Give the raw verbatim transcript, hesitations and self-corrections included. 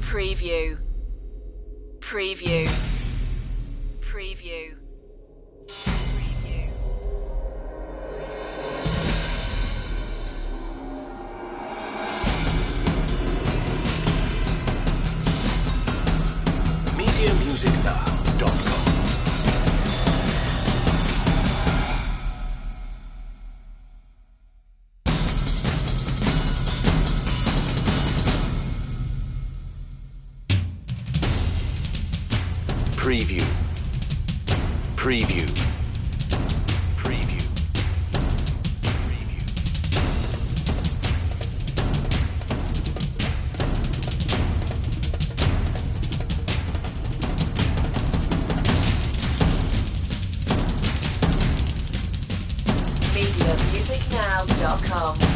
Preview. Preview. Preview. Preview. media music now dot com. Preview. Preview. Preview. Preview. media music now dot com